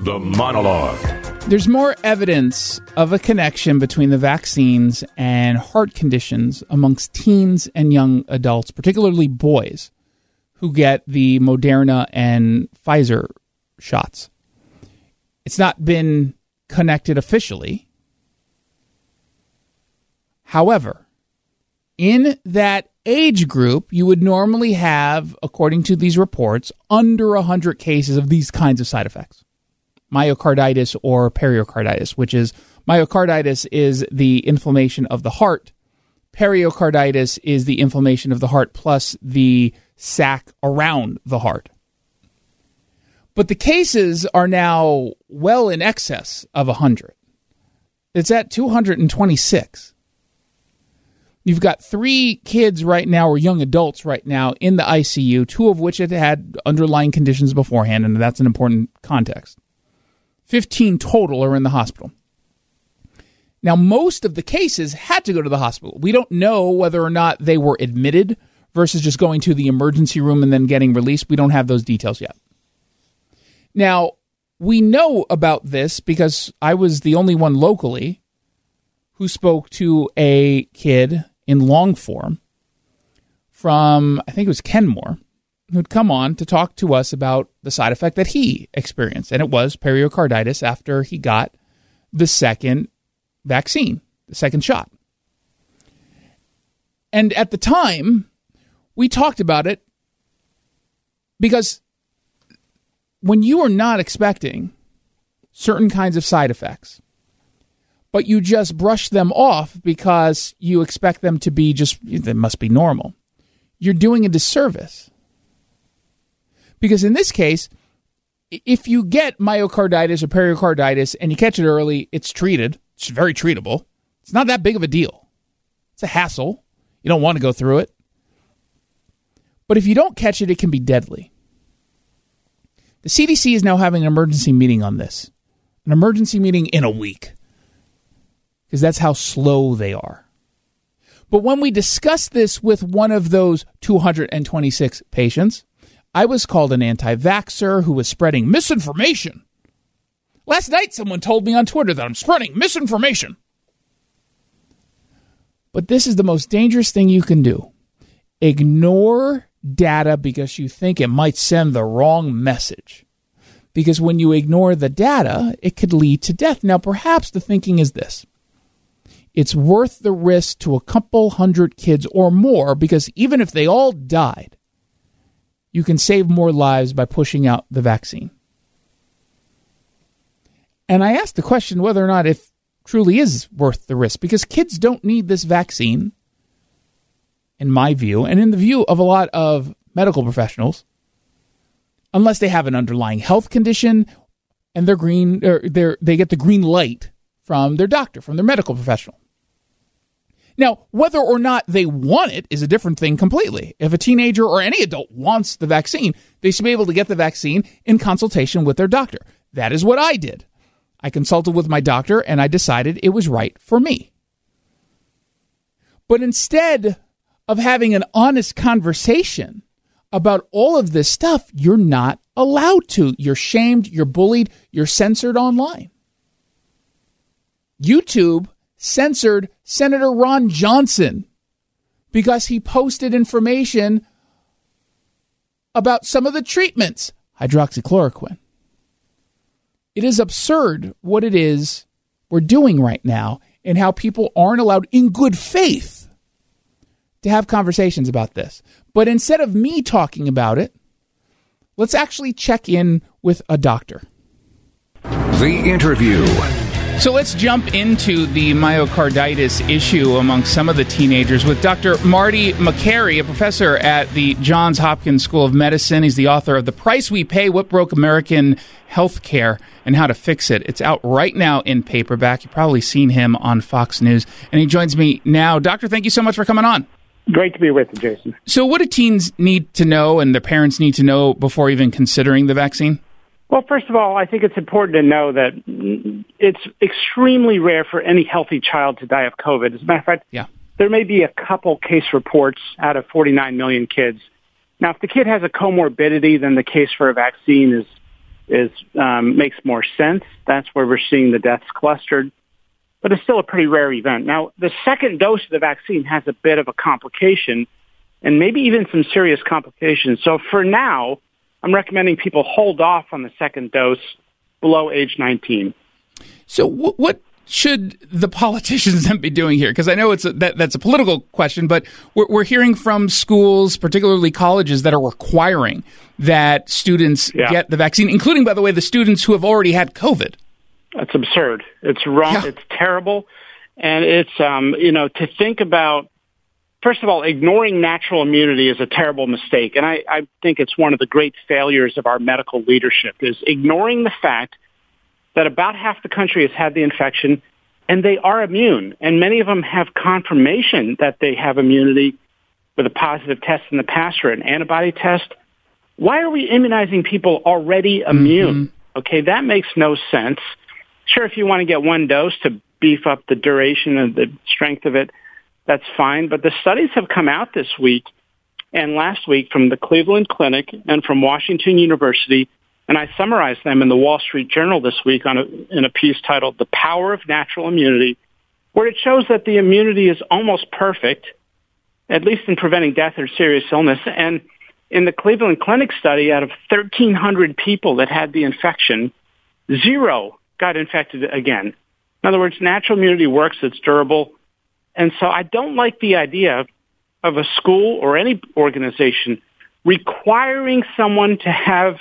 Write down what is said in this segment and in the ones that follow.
The Monologue. There's more evidence of a connection between the vaccines and heart conditions amongst teens and young adults, particularly boys who get the Moderna and Pfizer shots. It's not been connected officially. However, in that age group, you would normally have, according to these reports, under 100 cases of these kinds of side effects. Myocarditis or pericarditis, which is myocarditis is the inflammation of the heart. Pericarditis is the inflammation of the heart plus the sac around the heart. But the cases are now well in excess of 100. It's at 226. You've got 3 kids right now, or young adults right now, in the ICU, 2 of which had had underlying conditions beforehand, and that's an important context. 15 total are in the hospital. Now, most of the cases had to go to the hospital. We don't know whether or not they were admitted versus just going to the emergency room and then getting released. We don't have those details yet. Now, we know about this because I was the only one locally who spoke to a kid in long form from, I think it was Kenmore, who'd come on to talk to us about the side effect that he experienced. And it was pericarditis after he got the second vaccine, the second shot. And at the time, we talked about it because when you are not expecting certain kinds of side effects, but you just brush them off because you expect them to be just, they must be normal, you're doing a disservice. Because in this case, if you get myocarditis or pericarditis and you catch it early, it's treated. It's very treatable. It's not that big of a deal. It's a hassle. You don't want to go through it. But if you don't catch it, it can be deadly. The CDC is now having an emergency meeting on this. An emergency meeting in a week. Because that's how slow they are. But when we discussed this with one of those 226 patients, I was called an anti-vaxxer who was spreading misinformation. Last night, someone told me on Twitter that I'm spreading misinformation. But this is the most dangerous thing you can do. Ignore data because you think it might send the wrong message. Because when you ignore the data, it could lead to death. Now, perhaps the thinking is this. It's worth the risk to a couple hundred kids or more because even if they all died, you can save more lives by pushing out the vaccine. And I asked the question whether or not it truly is worth the risk, because kids don't need this vaccine, in my view, and in the view of a lot of medical professionals, unless they have an underlying health condition and they get the green light from their doctor, from their medical professional. Now, whether or not they want it is a different thing completely. If a teenager or any adult wants the vaccine, they should be able to get the vaccine in consultation with their doctor. That is what I did. I consulted with my doctor, and I decided it was right for me. But instead of having an honest conversation about all of this stuff, you're not allowed to. You're shamed, you're bullied, you're censored online. YouTube censored Senator Ron Johnson because he posted information about some of the treatments, hydroxychloroquine. It is absurd what it is we're doing right now and how people aren't allowed in good faith to have conversations about this. But instead of me talking about it, let's actually check in with a doctor. The interview. So let's jump into the myocarditis issue among some of the teenagers with Dr. Marty Makary, a professor at the Johns Hopkins School of Medicine. He's the author of The Price We Pay, What Broke American Healthcare and How to Fix It. It's out right now in paperback. You've probably seen him on Fox News. And he joins me now. Doctor, thank you so much for coming on. Great to be with you, Jason. So what do teens need to know and their parents need to know before even considering the vaccine? Well, first of all, I think it's important to know that it's extremely rare for any healthy child to die of COVID. As a matter of fact, there may be a couple case reports out of 49 million kids. Now, if the kid has a comorbidity, then the case for a vaccine makes more sense. That's where we're seeing the deaths clustered. But it's still a pretty rare event. Now, the second dose of the vaccine has a bit of a complication and maybe even some serious complications. So for now, I'm recommending people hold off on the second dose below age 19. So what should the politicians then be doing here? Because I know that's a political question, but we're hearing from schools, particularly colleges, that are requiring that students get the vaccine, including, by the way, the students who have already had COVID. That's absurd. It's wrong. Yeah. It's terrible. And it's, to think about, first of all, ignoring natural immunity is a terrible mistake. And I think it's one of the great failures of our medical leadership is ignoring the fact that about half the country has had the infection and they are immune. And many of them have confirmation that they have immunity with a positive test in the past or an antibody test. Why are we immunizing people already immune? Mm-hmm. Okay, that makes no sense. Sure, if you want to get one dose to beef up the duration and the strength of it, that's fine. But the studies have come out this week and last week from the Cleveland Clinic and from Washington University, and I summarized them in the Wall Street Journal this week in a piece titled The Power of Natural Immunity, where it shows that the immunity is almost perfect, at least in preventing death or serious illness. And in the Cleveland Clinic study, out of 1,300 people that had the infection, 0 got infected again. In other words, natural immunity works, it's durable. And so I don't like the idea of a school or any organization requiring someone to have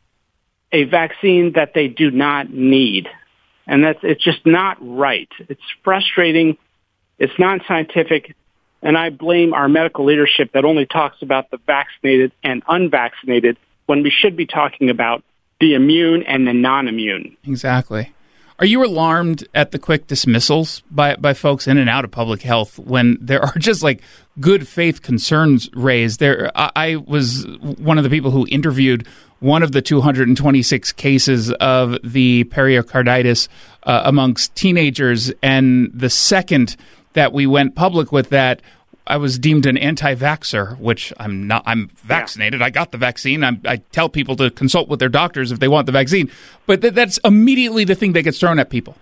a vaccine that they do not need. And it's just not right. It's frustrating. It's non-scientific. And I blame our medical leadership that only talks about the vaccinated and unvaccinated when we should be talking about the immune and the non-immune. Exactly. Are you alarmed at the quick dismissals by folks in and out of public health when there are just like good faith concerns raised? I was one of the people who interviewed one of the 226 cases of the pericarditis amongst teenagers, and the second that we went public with that, I was deemed an anti-vaxxer, which I'm not. I'm vaccinated. I got the vaccine. I tell people to consult with their doctors if they want the vaccine. But that's immediately the thing that gets thrown at people.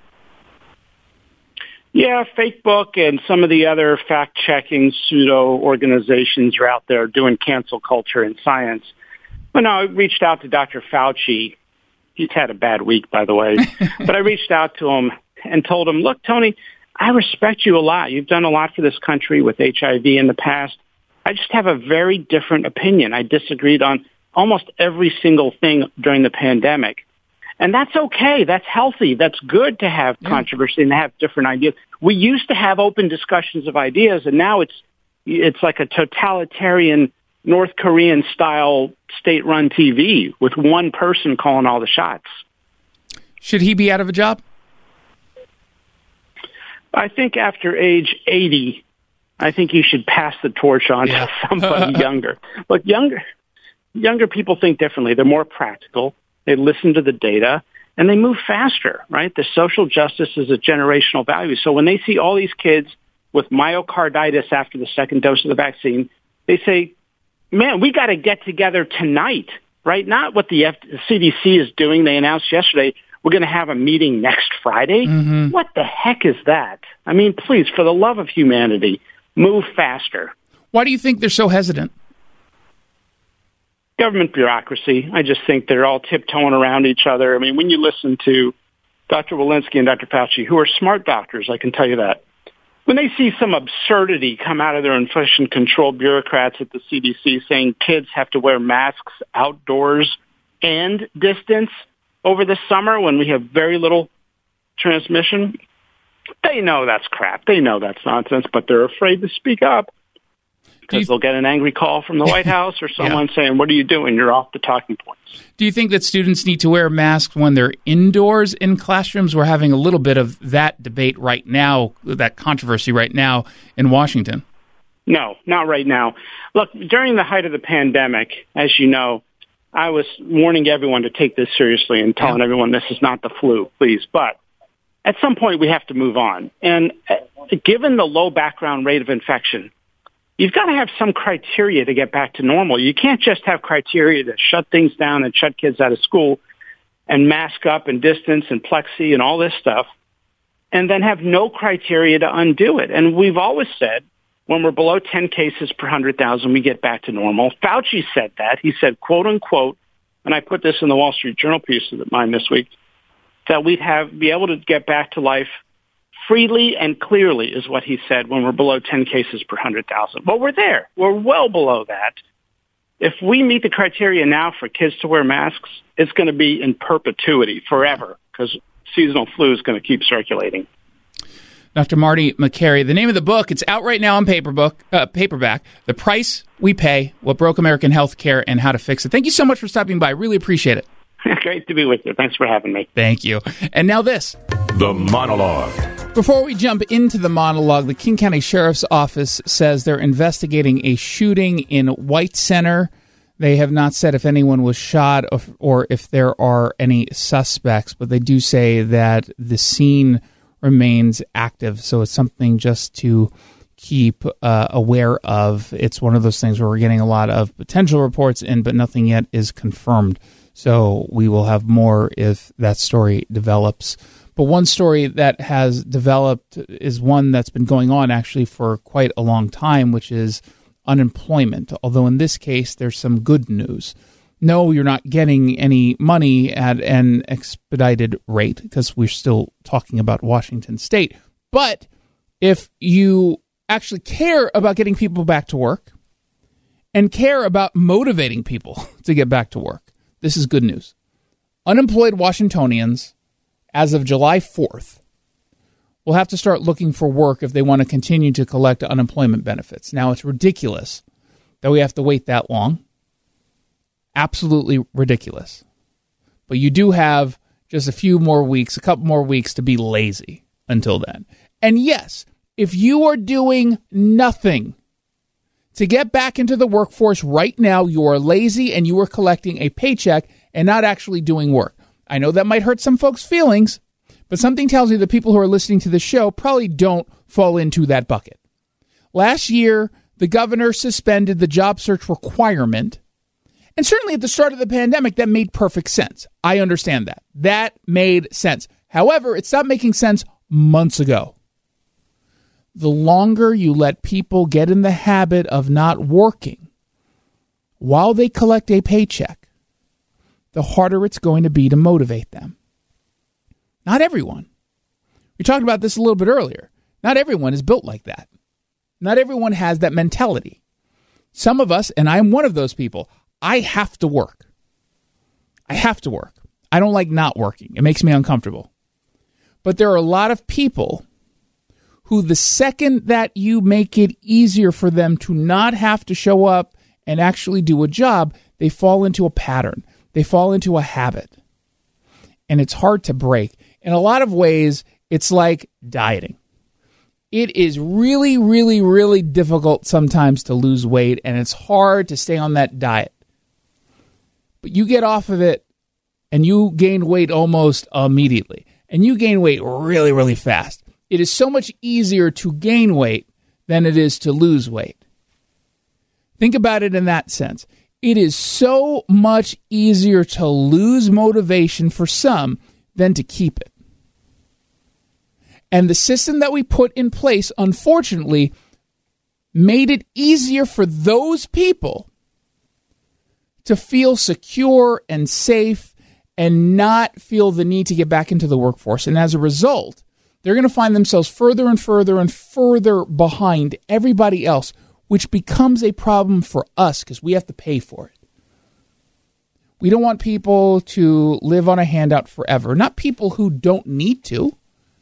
Yeah, Facebook and some of the other fact-checking pseudo organizations are out there doing cancel culture in science. Well, no, I reached out to Dr. Fauci. He's had a bad week, by the way. But I reached out to him and told him, look, Tony, I respect you a lot. You've done a lot for this country with HIV in the past. I just have a very different opinion. I disagreed on almost every single thing during the pandemic. And that's okay. That's healthy. That's good to have controversy and have different ideas. We used to have open discussions of ideas, and now it's like a totalitarian North Korean style state-run TV with one person calling all the shots. Should he be out of a job? I think after age 80, I think you should pass the torch on to somebody younger. Look, younger people think differently. They're more practical. They listen to the data, and they move faster, right? The social justice is a generational value. So when they see all these kids with myocarditis after the second dose of the vaccine, they say, man, we got to get together tonight, right? Not what the CDC is doing. They announced yesterday, we're going to have a meeting next Friday. Mm-hmm. What the heck is that? I mean, please, for the love of humanity, move faster. Why do you think they're so hesitant? Government bureaucracy. I just think they're all tiptoeing around each other. I mean, when you listen to Dr. Walensky and Dr. Fauci, who are smart doctors, I can tell you that, when they see some absurdity come out of their infection control bureaucrats at the CDC saying kids have to wear masks outdoors and distance over the summer when we have very little transmission, they know that's crap. They know that's nonsense, but they're afraid to speak up because they'll get an angry call from the White House or someone saying, what are you doing? You're off the talking points. Do you think that students need to wear masks when they're indoors in classrooms? We're having a little bit of that debate right now, that controversy right now in Washington. No, not right now. Look, during the height of the pandemic, as you know, I was warning everyone to take this seriously and telling everyone this is not the flu, please. But at some point, we have to move on. And given the low background rate of infection, you've got to have some criteria to get back to normal. You can't just have criteria to shut things down and shut kids out of school. and mask up and distance and plexi and all this stuff, and then have no criteria to undo it. And we've always said when we're below 10 cases per 100,000, we get back to normal. Fauci said that. He said, quote unquote, and I put this in the Wall Street Journal piece of mine this week, that we'd be able to get back to life freely and clearly, is what he said, when we're below 10 cases per 100,000. Well, we're there. We're well below that. If we meet the criteria now for kids to wear masks, it's going to be in perpetuity forever, because seasonal flu is going to keep circulating. Dr. Marty Makary, the name of the book, it's out right now on paperback, The Price We Pay, What Broke American Healthcare and How to Fix It. Thank you so much for stopping by. I really appreciate it. Great to be with you. Thanks for having me. Thank you. And now this. The Monologue. Before we jump into the monologue, the King County Sheriff's Office says they're investigating a shooting in White Center. They have not said if anyone was shot or if there are any suspects, but they do say that the scene remains active. So it's something just to keep aware of. It's one of those things where we're getting a lot of potential reports in, but nothing yet is confirmed. So we will have more if that story develops. But one story that has developed is one that's been going on actually for quite a long time, which is unemployment. Although in this case, there's some good news. No, you're not getting any money at an expedited rate because we're still talking about Washington State. But if you actually care about getting people back to work and care about motivating people to get back to work, this is good news. Unemployed Washingtonians, as of July 4th, will have to start looking for work if they want to continue to collect unemployment benefits. Now, it's ridiculous that we have to wait that long. Absolutely ridiculous. But you do have just a couple more weeks to be lazy until then. And yes, if you are doing nothing to get back into the workforce right now, you are lazy and you are collecting a paycheck and not actually doing work. I know that might hurt some folks' feelings, but something tells me the people who are listening to the show probably don't fall into that bucket. Last year, the governor suspended the job search requirement. And certainly at the start of the pandemic, that made perfect sense. I understand that. That made sense. However, it stopped making sense months ago. The longer you let people get in the habit of not working while they collect a paycheck, the harder it's going to be to motivate them. Not everyone. We talked about this a little bit earlier. Not everyone is built like that. Not everyone has that mentality. Some of us, and I'm one of those people, I have to work. I have to work. I don't like not working. It makes me uncomfortable. But there are a lot of people who, the second that you make it easier for them to not have to show up and actually do a job, they fall into a pattern. They fall into a habit. And it's hard to break. In a lot of ways, it's like dieting. It is really, really, really difficult sometimes to lose weight, and it's hard to stay on that diet. But you get off of it, and you gain weight almost immediately. And you gain weight really, really fast. It is so much easier to gain weight than it is to lose weight. Think about it in that sense. It is so much easier to lose motivation for some than to keep it. And the system that we put in place, unfortunately, made it easier for those people to feel secure and safe and not feel the need to get back into the workforce. And as a result, they're going to find themselves further and further and further behind everybody else, which becomes a problem for us because we have to pay for it. We don't want people to live on a handout forever, not people who don't need to.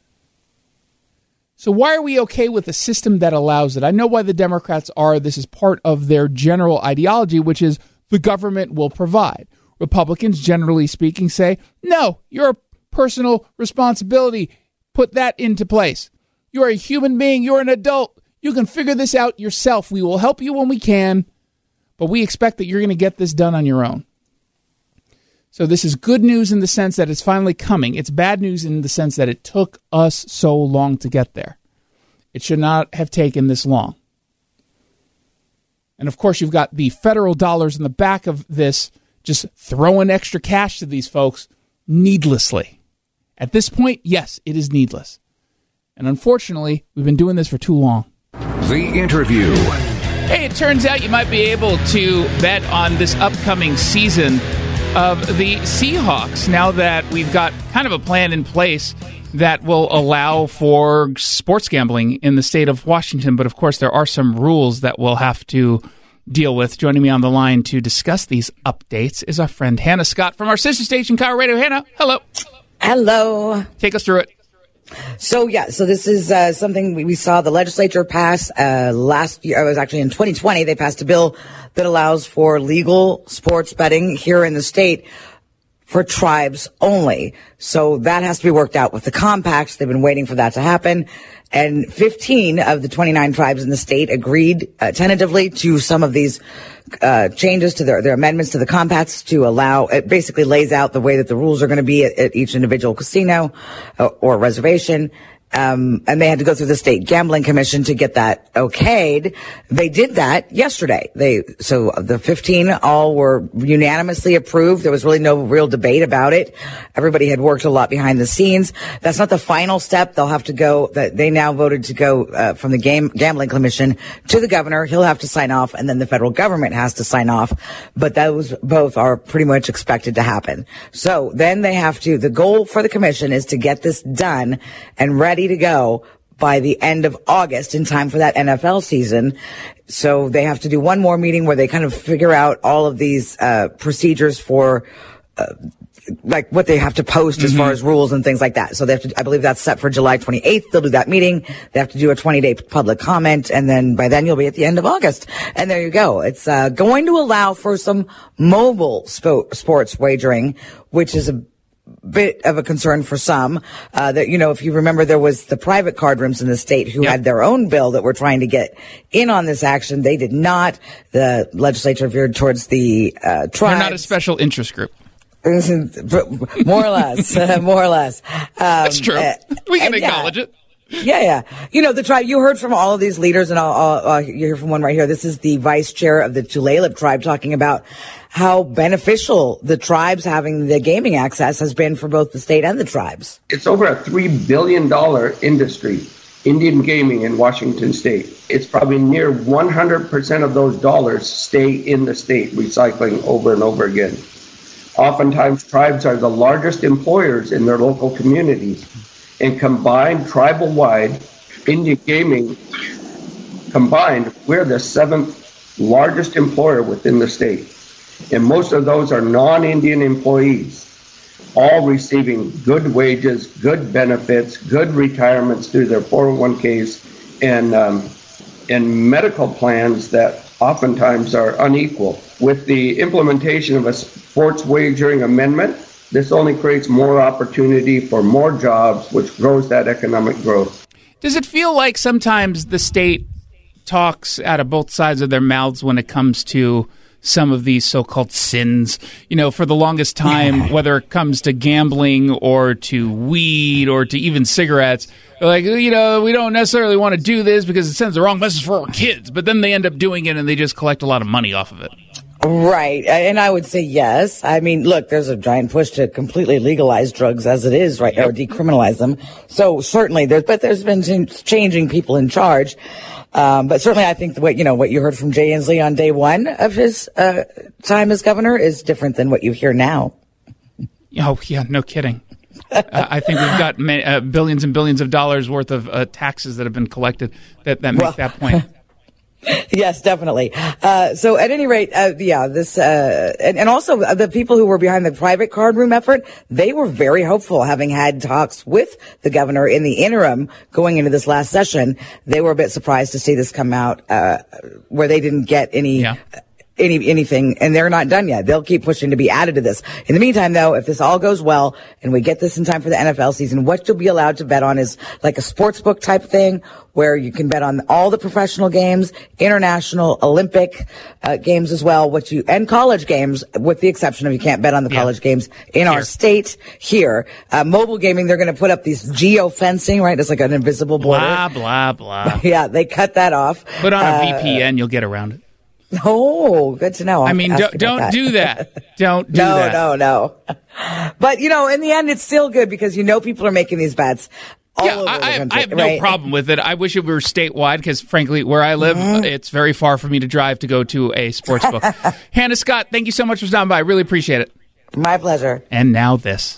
So why are we okay with a system that allows it? I know why the Democrats are. This is part of their general ideology, which is the government will provide. Republicans, generally speaking, say, no, your personal responsibility. Put that into place. You're a human being. You're an adult. You can figure this out yourself. We will help you when we can, but we expect that you're going to get this done on your own. So this is good news in the sense that it's finally coming. It's bad news in the sense that it took us so long to get there. It should not have taken this long. And of course, you've got the federal dollars in the back of this, just throwing extra cash to these folks needlessly. At this point, yes, it is needless. And unfortunately, we've been doing this for too long. The Interview. Hey, it turns out you might be able to bet on this upcoming season of the Seahawks now that we've got kind of a plan in place that will allow for sports gambling in the state of Washington. But of course, there are some rules that we'll have to deal with. Joining me on the line to discuss these updates is our friend Hannah Scott from our sister station, Kyle Radio. Hannah, hello. Hello. Take us through it. So this is something we saw the legislature pass last year. It was actually in 2020. They passed a bill that allows for legal sports betting here in the state for tribes only. So that has to be worked out with the compacts. They've been waiting for that to happen. And 15 of the 29 tribes in the state agreed tentatively to some of these changes to their amendments to the compacts to allow. It basically lays out the way that the rules are going to be at each individual casino or reservation. And they had to go through the state gambling commission to get that okayed. They did that yesterday. So the 15 all were unanimously approved. There was really no real debate about it. Everybody had worked a lot behind the scenes. That's not the final step. They'll have to go, they now voted to go, from the gambling commission to the governor. He'll have to sign off, and then the federal government has to sign off. But those both are pretty much expected to happen. So then the goal for the commission is to get this done and ready to go by the end of August in time for that NFL season. So they have to do one more meeting where they kind of figure out all of these procedures for like what they have to post as far as rules and things like that. So they have to, I believe that's set for July 28th. They'll do that meeting. They have to do a 20-day public comment, and then by then you'll be at the end of August. And there you go. It's going to allow for some mobile sports wagering, which is a bit of a concern for some. That, you know, if you remember, there was the private card rooms in the state who had their own bill that were trying to get in on this action. They did not. The legislature veered towards the tribes. They're not a special interest group. More or less. More or less. That's true. We can acknowledge it. Yeah. You know, the tribe, you heard from all of these leaders, and I'll you hear from one right here. This is the vice chair of the Tulalip tribe talking about how beneficial the tribes having the gaming access has been for both the state and the tribes. It's over a $3 billion industry, Indian gaming in Washington state. It's probably near 100% of those dollars stay in the state, recycling over and over again. Oftentimes, tribes are the largest employers in their local communities. And combined, tribal-wide, Indian gaming combined, we're the 7th largest employer within the state. And most of those are non-Indian employees, all receiving good wages, good benefits, good retirements through their 401ks, and medical plans that oftentimes are unequal. With the implementation of a sports wagering amendment, this only creates more opportunity for more jobs, which grows that economic growth. Does it feel like sometimes the state talks out of both sides of their mouths when it comes to some of these so-called sins? You know, for the longest time, whether it comes to gambling or to weed or to even cigarettes, like, you know, we don't necessarily want to do this because it sends the wrong message for our kids, but then they end up doing it and they just collect a lot of money off of it. Right. And I would say yes. I mean, look, there's a giant push to completely legalize drugs as it is right now, or decriminalize them. So certainly there's been changing people in charge. But certainly I think what you heard from Jay Inslee on day one of his time as governor is different than what you hear now. Oh, yeah, no kidding. I think we've got billions and billions of dollars worth of taxes that have been collected that make that point. Yes, definitely. So at any rate, this, and also the people who were behind the private card room effort, they were very hopeful, having had talks with the governor in the interim going into this last session. They were a bit surprised to see this come out, where they didn't get anything, and they're not done yet. They'll keep pushing to be added to this. In the meantime, though, if this all goes well and we get this in time for the NFL season, what you'll be allowed to bet on is like a sports book type thing where you can bet on all the professional games, international, Olympic games as well, and college games, with the exception of you can't bet on the college games in our state here. Mobile gaming, they're going to put up these geo-fencing, right? It's like an invisible border. Blah, blah, blah. Yeah, they cut that off. Put on a VPN, you'll get around it. Oh, good to know. I mean, don't do that. Don't do that. No. But, in the end, it's still good because people are making these bets. All over the country, I have no problem with it. I wish it were statewide because, frankly, where I live, it's very far for me to drive to go to a sports book. Hannah Scott, thank you so much for stopping by. I really appreciate it. My pleasure. And now this.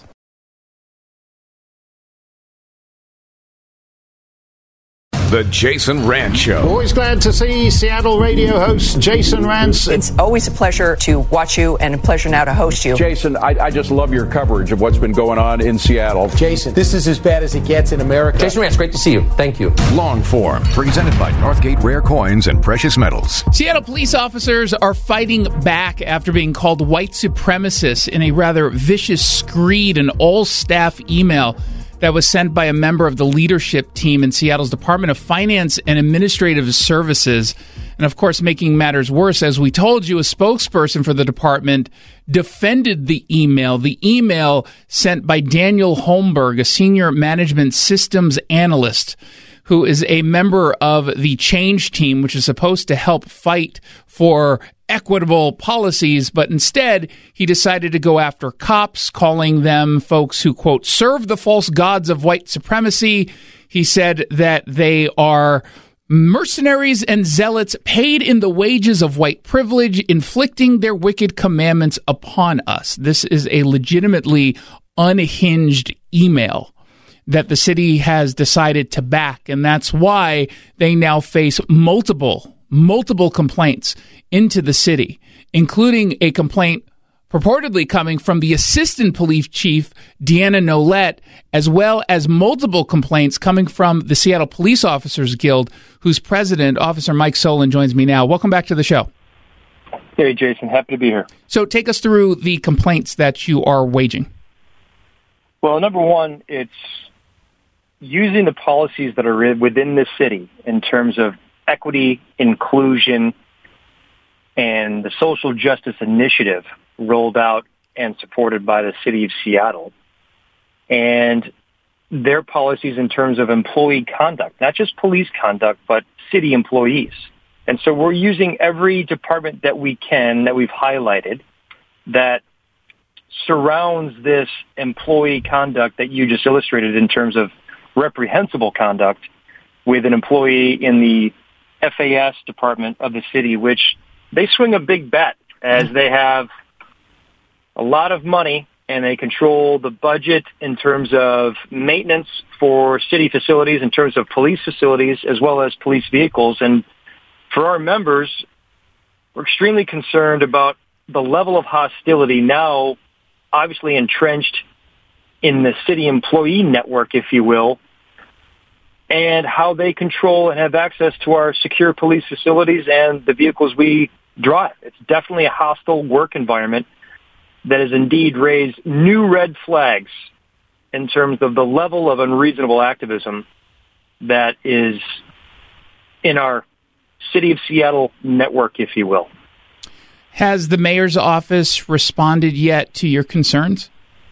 The Jason Rantz Show. Always glad to see Seattle radio host Jason Rantz. It's always a pleasure to watch you and a pleasure now to host you. Jason, I just love your coverage of what's been going on in Seattle. Jason, this is as bad as it gets in America. Jason Rantz, great to see you. Thank you. Long form, presented by Northgate Rare Coins and Precious Metals. Seattle police officers are fighting back after being called white supremacists in a rather vicious screed and all-staff email that was sent by a member of the leadership team in Seattle's Department of Finance and Administrative Services. And of course, making matters worse, as we told you, a spokesperson for the department defended the email sent by Daniel Holmberg, a senior management systems analyst who is a member of the change team, which is supposed to help fight for equitable policies, but instead he decided to go after cops, calling them folks who, quote, serve the false gods of white supremacy. He said that they are mercenaries and zealots paid in the wages of white privilege, inflicting their wicked commandments upon us. This is a legitimately unhinged email that the city has decided to back, and that's why they now face multiple complaints into the city, including a complaint purportedly coming from the assistant police chief, Deanna Nolette, as well as multiple complaints coming from the Seattle Police Officers Guild, whose president, Officer Mike Solon, joins me now. Welcome back to the show. Hey, Jason. Happy to be here. So take us through the complaints that you are waging. Well, number one, it's using the policies that are within the city in terms of equity, inclusion, and the social justice initiative rolled out and supported by the city of Seattle, and their policies in terms of employee conduct, not just police conduct, but city employees. And so we're using every department that we can, that we've highlighted, that surrounds this employee conduct that you just illustrated in terms of reprehensible conduct with an employee in the FAS department of the city, which they swing a big bet as they have a lot of money and they control the budget in terms of maintenance for city facilities, in terms of police facilities, as well as police vehicles. And for our members, we're extremely concerned about the level of hostility now obviously entrenched in the city employee network, if you will, and how they control and have access to our secure police facilities and the vehicles we drive. It's definitely a hostile work environment that has indeed raised new red flags in terms of the level of unreasonable activism that is in our City of Seattle network, if you will. Has the mayor's office responded yet to your concerns?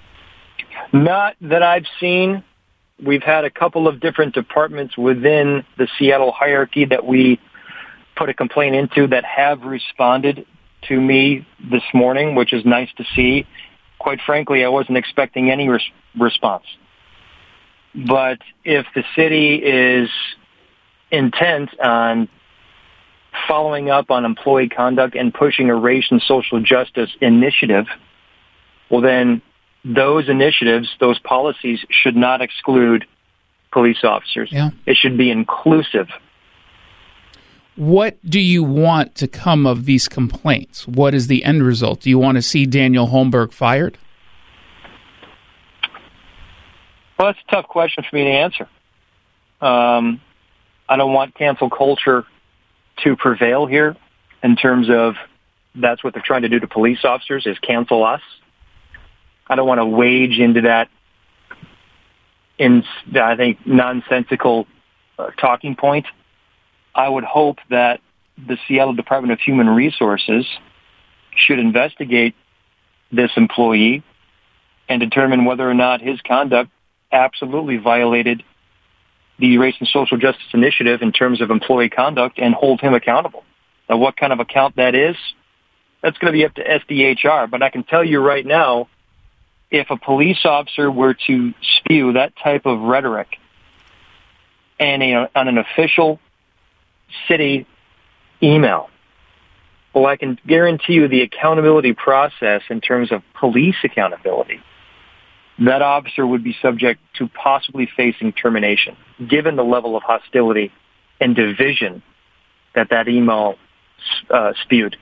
Not that I've seen. We've had a couple of different departments within the Seattle hierarchy that we put a complaint into that have responded to me this morning, which is nice to see. Quite frankly, I wasn't expecting any response. But if the city is intent on following up on employee conduct and pushing a race and social justice initiative, well then those initiatives, those policies should not exclude police officers. Yeah. It should be inclusive. What do you want to come of these complaints? What is the end result? Do you want to see Daniel Holmberg fired? Well, that's a tough question for me to answer. I don't want cancel culture to prevail here in terms of that's what they're trying to do to police officers, is cancel us. I don't want to wage into that, I think, nonsensical talking point. I would hope that the Seattle Department of Human Resources should investigate this employee and determine whether or not his conduct absolutely violated the Race and Social Justice Initiative in terms of employee conduct and hold him accountable. Now, what kind of account that is, that's going to be up to SDHR. But I can tell you right now, if a police officer were to spew that type of rhetoric and on an official city email, well, I can guarantee you the accountability process in terms of police accountability, that officer would be subject to possibly facing termination, given the level of hostility and division that email spewed.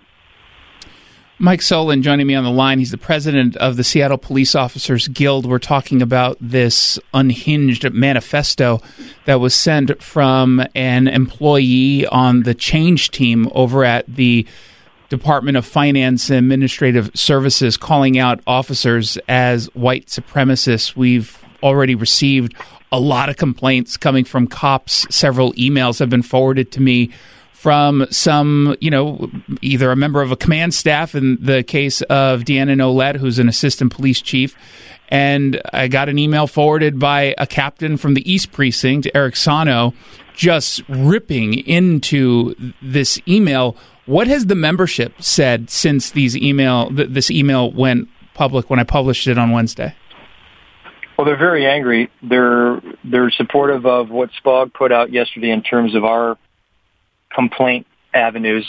Mike Solon joining me on the line. He's the president of the Seattle Police Officers Guild. We're talking about this unhinged manifesto that was sent from an employee on the change team over at the Department of Finance and Administrative Services, calling out officers as white supremacists. We've already received a lot of complaints coming from cops. Several emails have been forwarded to me from some, either a member of a command staff in the case of Deanna Nolet, who's an assistant police chief. And I got an email forwarded by a captain from the East Precinct, Eric Sano, just ripping into this email. What has the membership said since this email went public when I published it on Wednesday? Well, they're very angry. They're supportive of what SPOG put out yesterday in terms of our complaint avenues.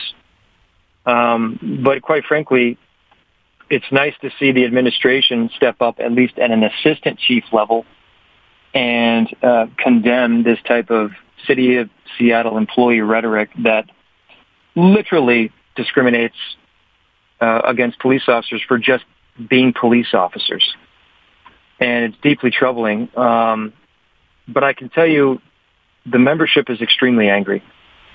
But quite frankly, it's nice to see the administration step up, at least at an assistant chief level, and condemn this type of City of Seattle employee rhetoric that literally discriminates against police officers for just being police officers. And it's deeply troubling. But I can tell you the membership is extremely angry.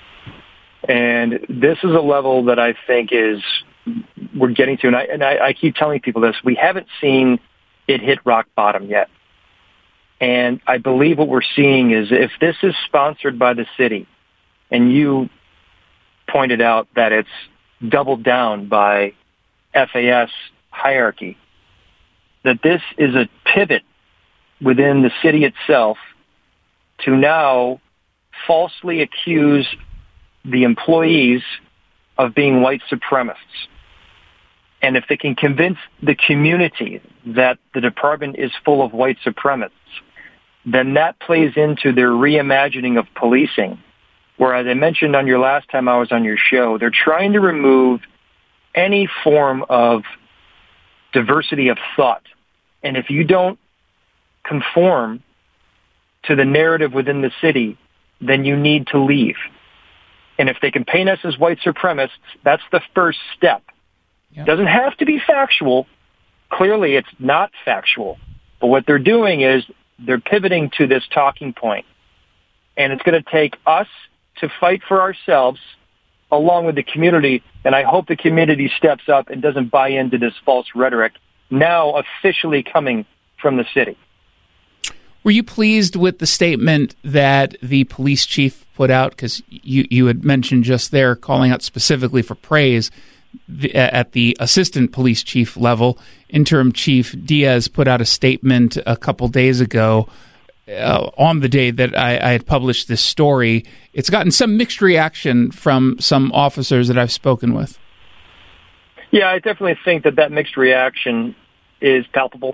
And this is a level that I think we're getting to. And I keep telling people this. We haven't seen it hit rock bottom yet. And I believe what we're seeing is if this is sponsored by the city, and you pointed out that it's doubled down by FAS hierarchy, that this is a pivot within the city itself to now falsely accuse the employees of being white supremacists. And if they can convince the community that the department is full of white supremacists, then that plays into their reimagining of policing, where, as I mentioned on your last time I was on your show, they're trying to remove any form of diversity of thought. And if you don't conform to the narrative within the city, then you need to leave. And if they can paint us as white supremacists, that's the first step. Yep. Doesn't have to be factual. Clearly, it's not factual. But what they're doing is they're pivoting to this talking point. And it's going to take us to fight for ourselves along with the community. And I hope the community steps up and doesn't buy into this false rhetoric now officially coming from the city. Were you pleased with the statement that the police chief put out? Because you had mentioned just there calling out specifically for praise at the assistant police chief level. Interim Chief Diaz put out a statement a couple days ago on the day that I had published this story. It's gotten some mixed reaction from some officers that I've spoken with. Yeah, I definitely think that mixed reaction is palpable.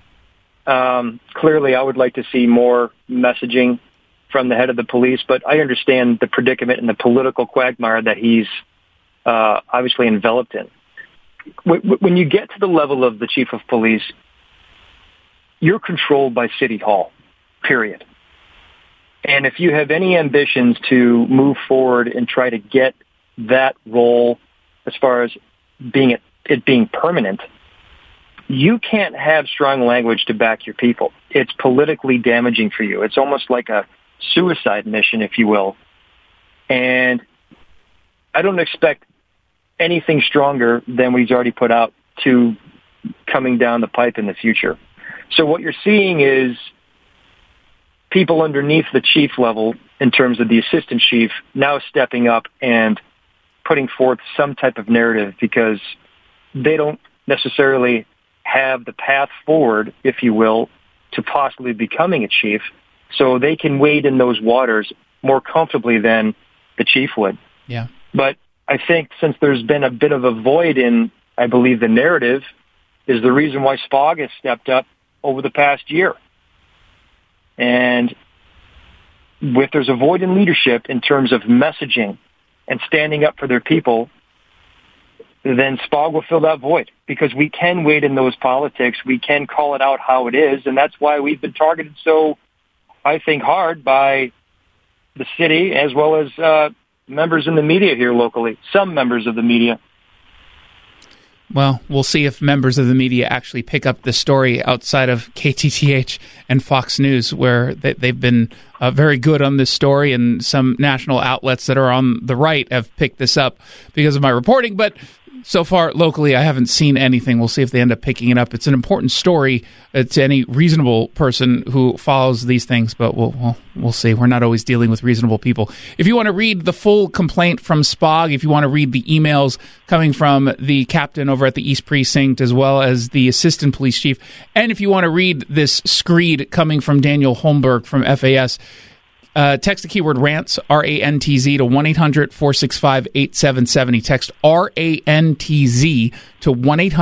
Clearly, I would like to see more messaging from the head of the police, but I understand the predicament and the political quagmire that he's obviously enveloped in. When you get to the level of the chief of police, you're controlled by City Hall, period. And if you have any ambitions to move forward and try to get that role as far as it being permanent, you can't have strong language to back your people. It's politically damaging for you. It's almost like a suicide mission, if you will. And I don't expect anything stronger than what he's already put out to coming down the pipe in the future. So what you're seeing is people underneath the chief level, in terms of the assistant chief, now stepping up and putting forth some type of narrative because they don't necessarily have the path forward, if you will, to possibly becoming a chief, so they can wade in those waters more comfortably than the chief would. Yeah. But I think since there's been a bit of a void in, I believe, the narrative, is the reason why SPOG has stepped up over the past year. And if there's a void in leadership in terms of messaging and standing up for their people, then SPOG will fill that void, because we can wade in those politics. We can call it out how it is, and that's why we've been targeted so, I think, hard by the city as well as members in the media here locally, some members of the media. Well, we'll see if members of the media actually pick up this story outside of KTTH and Fox News, where they've been very good on this story, and some national outlets that are on the right have picked this up because of my reporting. But so far, locally, I haven't seen anything. We'll see if they end up picking it up. It's an important story to any reasonable person who follows these things, but we'll see. We're not always dealing with reasonable people. If you want to read the full complaint from SPOG, if you want to read the emails coming from the captain over at the East Precinct, as well as the assistant police chief, and if you want to read this screed coming from Daniel Holmberg from FAS, text the keyword RANTZ, R-A-N-T-Z, to 1-800-465-8770. Text R-A-N-T-Z to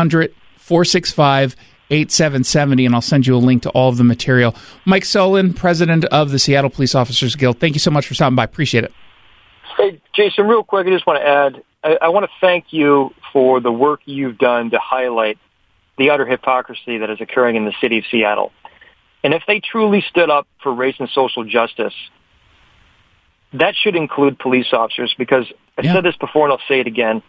1-800-465-8770, and I'll send you a link to all of the material. Mike Solon, president of the Seattle Police Officers Guild, thank you so much for stopping by. Appreciate it. Hey, Jason, real quick, I just want to add, I want to thank you for the work you've done to highlight the utter hypocrisy that is occurring in the city of Seattle. And if they truly stood up for race and social justice, that should include police officers, because I've said this before and I'll say it again.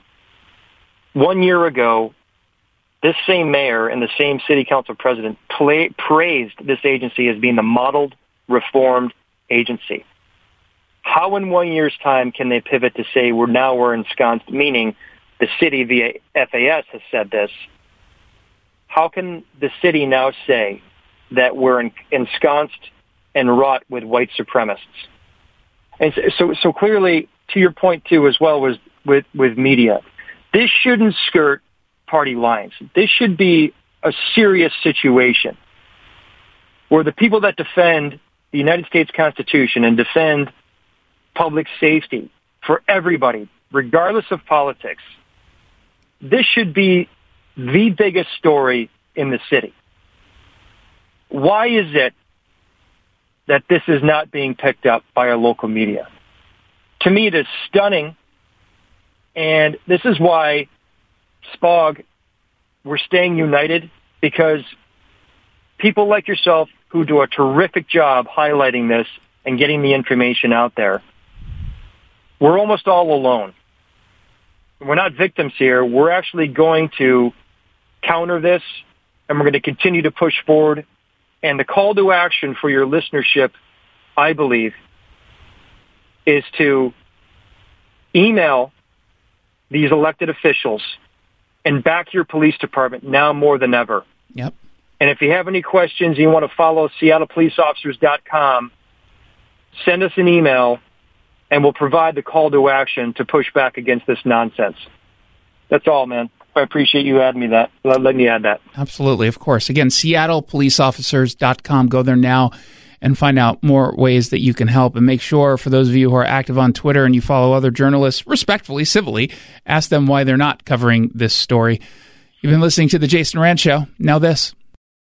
1 year ago, this same mayor and the same city council president praised this agency as being the modeled, reformed agency. How in 1 year's time can they pivot to say we're ensconced, meaning the city via FAS has said this? How can the city now say that we're ensconced and wrought with white supremacists? And so clearly, to your point too, as well, was with media, this shouldn't skirt party lines. This should be a serious situation where the people that defend the United States Constitution and defend public safety for everybody, regardless of politics, this should be the biggest story in the city. Why is it that this is not being picked up by our local media? To me, it is stunning, and this is why SPOG, we're staying united, because people like yourself who do a terrific job highlighting this and getting the information out there, we're almost all alone. We're not victims here. We're actually going to counter this, and we're going to continue to push forward. And the call to action for your listenership, I believe, is to email these elected officials and back your police department now more than ever. Yep. And if you have any questions, you want to follow SeattlePoliceOfficers.com, send us an email, and we'll provide the call to action to push back against this nonsense. That's all, man. I appreciate you letting me add that. Absolutely, of course. Again, SeattlePoliceOfficers.com. Go there now and find out more ways that you can help. And make sure, for those of you who are active on Twitter and you follow other journalists, respectfully, civilly, ask them why they're not covering this story. You've been listening to The Jason Rantz Show. Now this.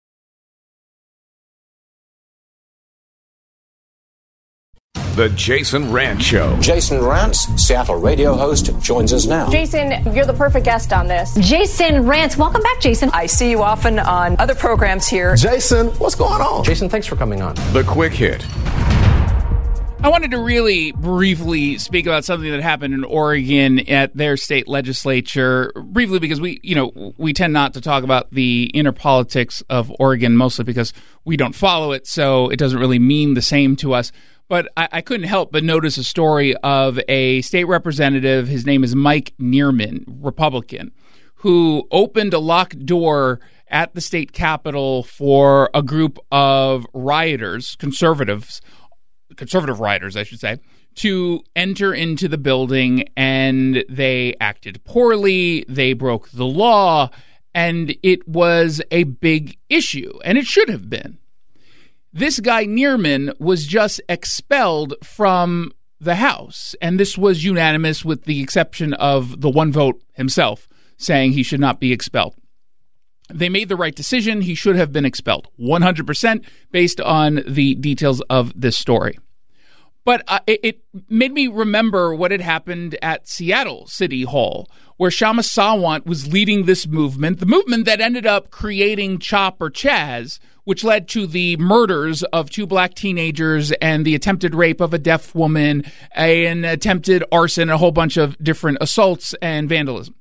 The Jason Rantz Show. Jason Rantz, Seattle radio host, joins us now. Jason, you're the perfect guest on this. Jason Rantz. Welcome back, Jason. I see you often on other programs here. Jason, what's going on? Jason, thanks for coming on. The Quick Hit. I wanted to really briefly speak about something that happened in Oregon at their state legislature, briefly because we tend not to talk about the inner politics of Oregon, mostly because we don't follow it, so it doesn't really mean the same to us. But I couldn't help but notice a story of a state representative, his name is Mike Neerman, Republican, who opened a locked door at the state capitol for a group of rioters, conservative rioters, I should say, to enter into the building, and they acted poorly, they broke the law, and it was a big issue, and it should have been. This guy, Neerman, was just expelled from the House. And this was unanimous with the exception of the one vote himself saying he should not be expelled. They made the right decision. He should have been expelled 100% based on the details of this story. But it made me remember what had happened at Seattle City Hall, where Kshama Sawant was leading this movement, the movement that ended up creating CHOP or Chaz, which led to the murders of 2 black teenagers and the attempted rape of a deaf woman, an attempted arson, a whole bunch of different assaults and vandalism.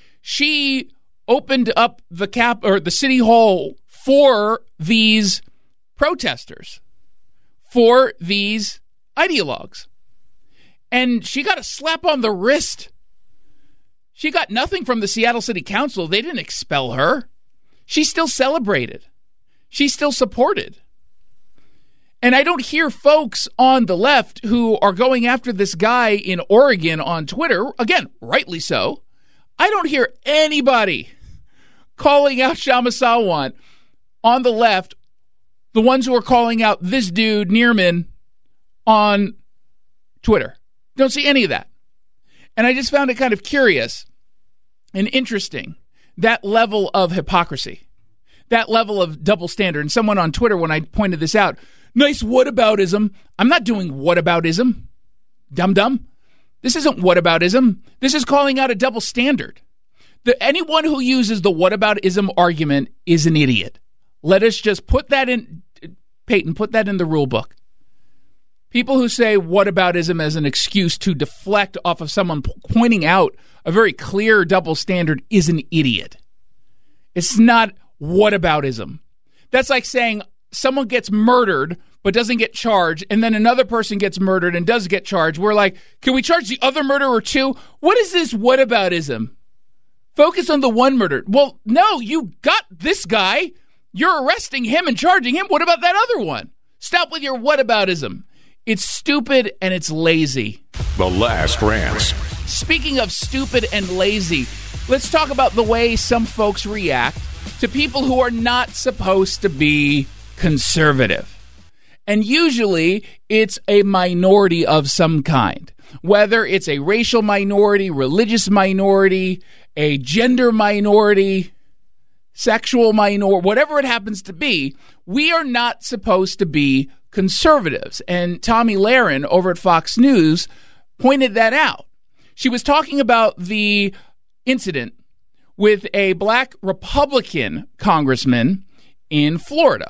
She opened up the City Hall for these protesters, for these ideologues. And she got a slap on the wrist. She got nothing from the Seattle City Council. They didn't expel her. She still celebrated. She still supported. And I don't hear folks on the left who are going after this guy in Oregon on Twitter, again, rightly so. I don't hear anybody calling out Kshama Sawant on the left, the ones who are calling out this dude, Neerman, on Twitter. Don't see any of that. And I just found it kind of curious and interesting, that level of hypocrisy, that level of double standard. And someone on Twitter, when I pointed this out, nice whataboutism. I'm not doing whataboutism. Dum-dum. This isn't whataboutism. This is calling out a double standard. Anyone who uses the whataboutism argument is an idiot. Let us just put that in, Peyton, put that in the rule book. People who say whataboutism as an excuse to deflect off of someone pointing out a very clear double standard is an idiot. It's not whataboutism. That's like saying someone gets murdered but doesn't get charged, and then another person gets murdered and does get charged. We're like, can we charge the other murderer too? What is this whataboutism? Focus on the one murder. Well, no, you got this guy. You're arresting him and charging him. What about that other one? Stop with your whataboutism. It's stupid and it's lazy. The Last Rants. Speaking of stupid and lazy, let's talk about the way some folks react to people who are not supposed to be conservative. And usually it's a minority of some kind, whether it's a racial minority, religious minority, a gender minority, sexual minority, whatever it happens to be. We are not supposed to be conservatives. And Tomi Lahren over at Fox News pointed that out. She was talking about the incident with a black Republican congressman in Florida.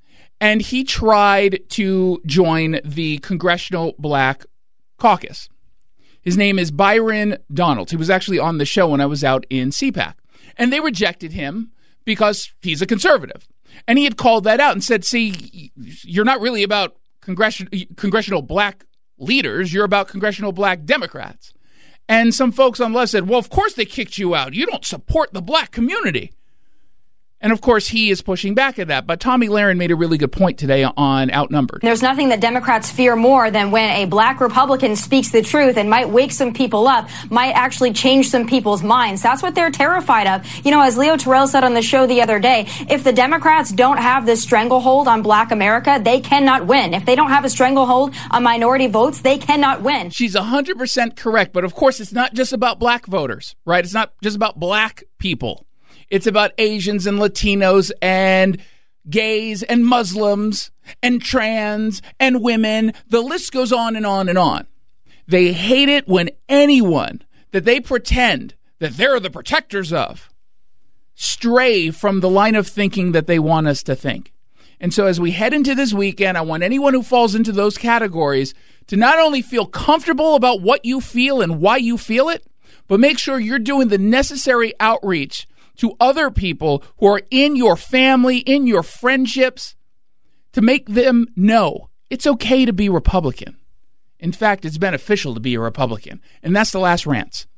And he tried to join the Congressional Black Caucus. His name is Byron Donalds. He was actually on the show when I was out in CPAC. And they rejected him because he's a conservative. And he had called that out and said, see, you're not really about congressional black leaders. You're about congressional black Democrats. And some folks on the left said, well, of course they kicked you out. You don't support the black community. And, of course, he is pushing back at that. But Tomi Lahren made a really good point today on Outnumbered. There's nothing that Democrats fear more than when a black Republican speaks the truth and might wake some people up, might actually change some people's minds. That's what they're terrified of. You know, as Leo Terrell said on the show the other day, if the Democrats don't have this stranglehold on black America, they cannot win. If they don't have a stranglehold on minority votes, they cannot win. She's 100% correct. But, of course, it's not just about black voters, right? It's not just about black people. It's about Asians and Latinos and gays and Muslims and trans and women. The list goes on and on and on. They hate it when anyone that they pretend that they're the protectors of stray from the line of thinking that they want us to think. And so as we head into this weekend, I want anyone who falls into those categories to not only feel comfortable about what you feel and why you feel it, but make sure you're doing the necessary outreach to other people who are in your family, in your friendships, to make them know it's okay to be Republican. In fact, it's beneficial to be a Republican. And that's the Last Rants.